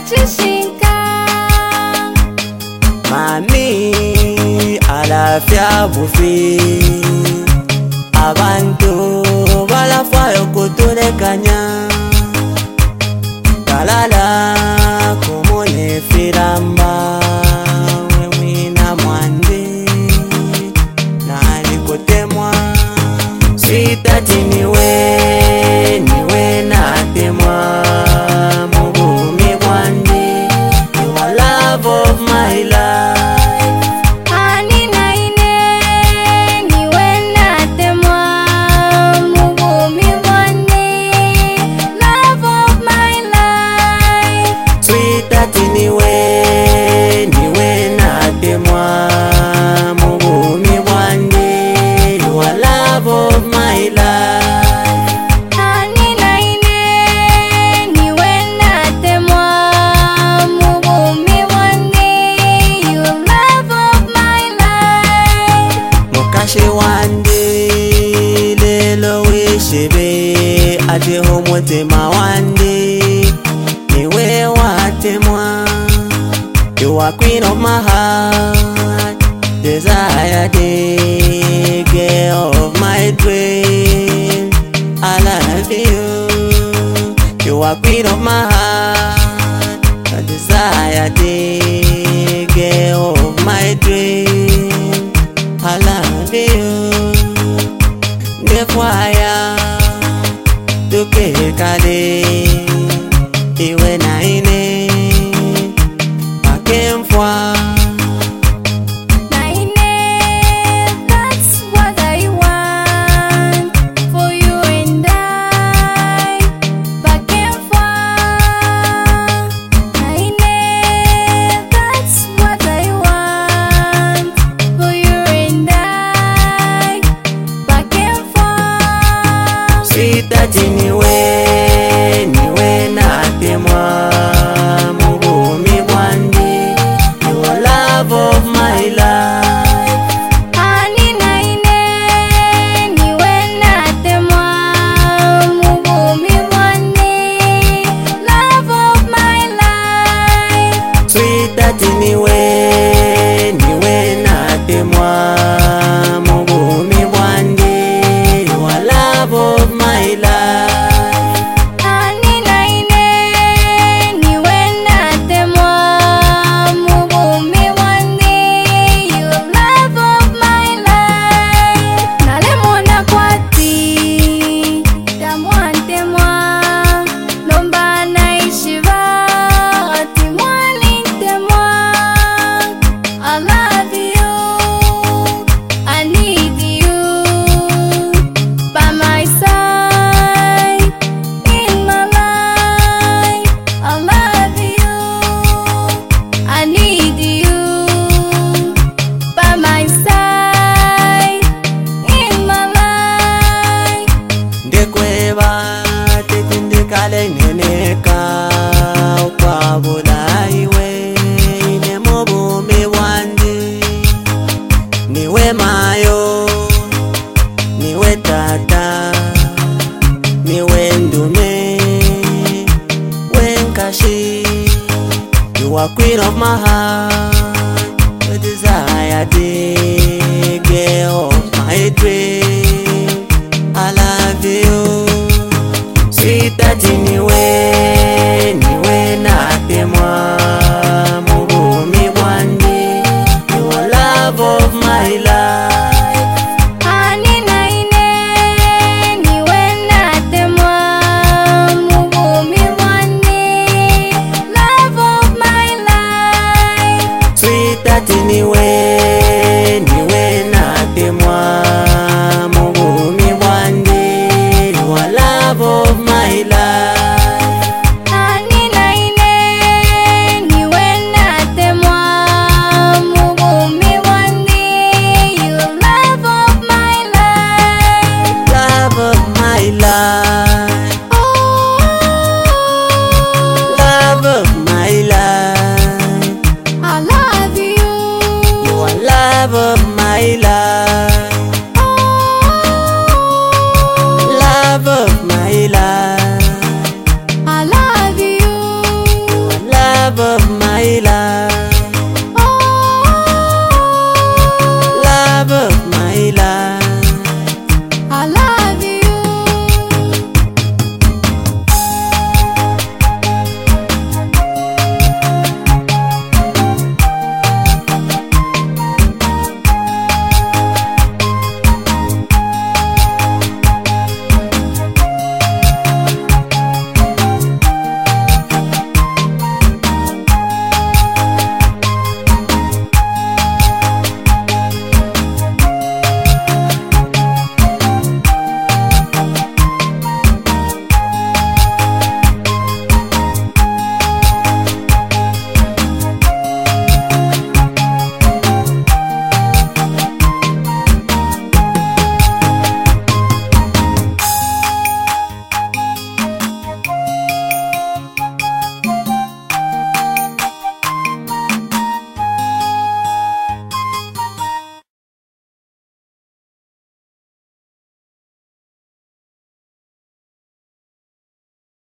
chishinka Mami alafya bufi Abantu balafayo kutulekanya Kalala kumone firamba Wewina mwandi Nali kutemwa Sweetheart niwe natemwa Mugumi mwandi You are love of my life Ani naine niwe natemwa Mugumi mwandi Love of my life Sweetheart niwe natemwa Mugumi mwandi You are love of my life Ani naine niwe natemwa Mugumi mwandi You love of my life Mukashi wandi lelo wishebe ate homotema wandi Niwe watemwa You are queen of my heart Desire day Girl of my dream I love you You are queen of my heart Desire day Girl of my dream I love you Nefwaya Duke kale Iwe naine Makemfwa Naine, that's what I want for you and I. Back and forth. Naine, that's what I want for you and I. Back and forth. Sweetheart niwe natemwa Mugumi mwandi You are love of my life Ani naine, niwe natemwa Mugumi mwandi Love of my life Sweetheart niwe natemwa Mugumi mwandi You are love of my life Ani naine, niwe natemwa Mugumi mwandi You love of my life Nalemona kwati Tamwantemwa Lomba naishiva Ati mwalintemwa I love you I need you By my side In my life I love you I need you By my side In my life Ndekweba tetindikale neneka Ukwabula iwe Nemubumi wandi Niwe mayo Niwe tata Niwe ndume Wenkashi You are queen of my heart The desire day Girl of my dream I love you Sweetheart niwe natemwa Mugumi mwandi You are love of my life Ani naine, niwe natemwa Mugumi mwandi Love of my life Sweetheart niwe natemwa love of my life.